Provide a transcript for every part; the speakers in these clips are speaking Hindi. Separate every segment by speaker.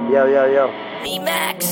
Speaker 1: Yo.
Speaker 2: Me Max.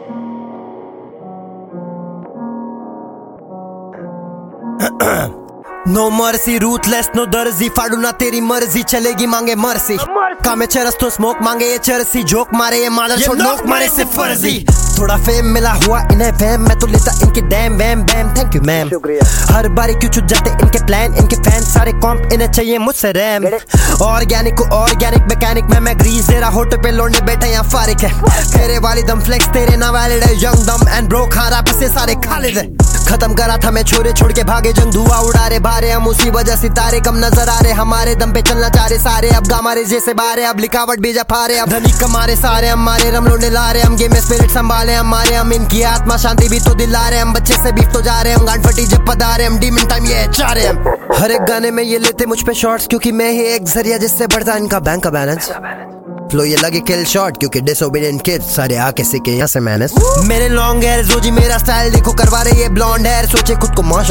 Speaker 3: No mercy ruthless no दर्जी फाड़ू ना तेरी मर्जी चलेगी मांगे मर्सी कामे चरस तो स्मोक मांगे ये चरसी जोक मारे ये मादर छोड़ नोक मारे से फर्जी थोड़ा फेम मिला हुआ इन्हें फैम मैं तो लेता इनके damn wham bam thank you ma'am हर बारी क्यों छुट जाते इनके प्लान इनके फैन सारे कॉम्प इन्हें चाहिए मुझसे रैम ऑर्गेनिक को ऑर्गेनिक मैकेनिक मैं ग्रीस दे रहा होटल पे लौंडे बैठे यहाँ फारिक है तेरे वाली दम फ्लेक्स तेरे ना वैलिड है यंग दम एंड ब्रो खारा पे सारे खालिद है खत्म करा था मैं छोरे छोड़ के भागे जंग धुआं उड़ा रहे बारे हम उसी वजह सितारे कम नजर आ रहे हमारे दम पे चलना चाह रहे सारे अब गामारे जैसे बारे अब लिखावट बीजा फारे अब धनी कमारे सारे हमारे रम लोंडे ला रहे हम गेम में स्पिरिट संभाले हमारे हम इनकी आत्मा शांति भी तो दिला रहे हम बच्चे से बीफ तो जा रहे हम गांड फटी जब पदा रहे हम डीमन टाइम ये चाह रहे हम हर एक गाने में ये लेते मुझ पे शॉट्स क्योंकि मैं ही एक जरिया जिससे बढ़ता इनका बैंक का बैलेंस फ्लो ये लगे किल शॉट क्योंकि डिसोबीडिएंट किड्स सारे आके सीखे यहाँ से मैनेज मेरे लॉन्ग हेयर जोजी मेरा स्टाइल देखो करवा रहे ये ब्लॉन्ड हेयर सोचे खुद को मौश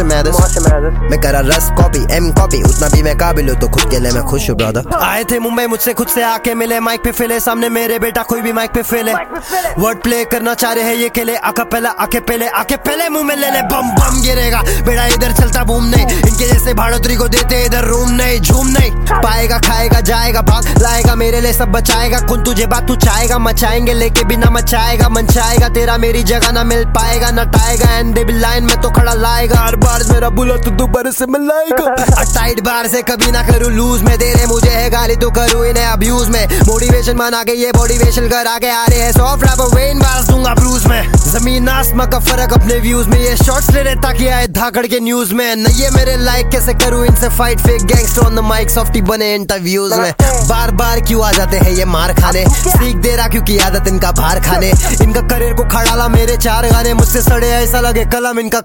Speaker 3: मैं करा रस कॉपी एम कॉपी उतना भी मैं काबिल हूँ तो खुद के लिए मैं खुश हूँ ब्रदर आए थे मुंबई मुझसे खुद से आके मिले माइक पे फेले सामने मेरे बेटा कोई भी माइक पे फेले वर्ड प्ले करना चाह रहे हैं ये खेले आके पहले मुंह में ले ले बम बम गिरेगा बेड़ा इधर चलता बूम नहीं इनके जैसे भाड़ोतरी को देते इधर रूम नहीं झूम नहीं पाएगा खाएगा जाएगा भाग लाएगा मेरे लिए सब बचाएगा कौन तुझे बात तू चाहेगा मचाएंगे लेके बिना मचाएगा मंचाएगा तेरा मेरी जगह ना मिल पाएगा नटाएगा एंड दे लाइन में तो खड़ा लाएगा हर बार मेरा बुला तो दोबारा से मिलाएगा टाइट बार से कभी ना करूँ लूज में दे रहे मुझे है गाली तो करूँ इन्हें अब्यूज में मोटिवेशन बना के ये मोटिवेशन कर आगे आ रहे हैं सॉफ्ट रैपर वेन बार्स दूंगा ब्रूज में जमीन आसमां का फर्क अपने व्यूज में ये शॉर्ट्स ले रहे ताकि आए धाकड़ के न्यूज में न ये मेरे लाइक कैसे करूँ इनसे fight fake gangster on the mic softie बने इंटरव्यूज में बार बार क्यों आ जाते हैं ये मार खाने सीख दे रहा क्योंकि आदत इनका बाहर खाने इनका करियर को खड़ा ला मेरे 4 गाने मुझसे सड़े ऐसा लगे कलम इनका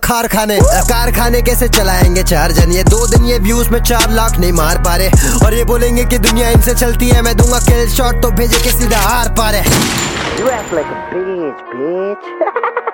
Speaker 3: कारखाने कैसे चलाएंगे 4 जन ये 2 दिन ये व्यूज में 4 लाख नहीं मार पा रहे और ये बोलेंगे कि दुनिया इनसे चलती है मैं दूंगा किल शॉट तो भेजे के सीधा हार पा रहे
Speaker 1: You act like a bitch.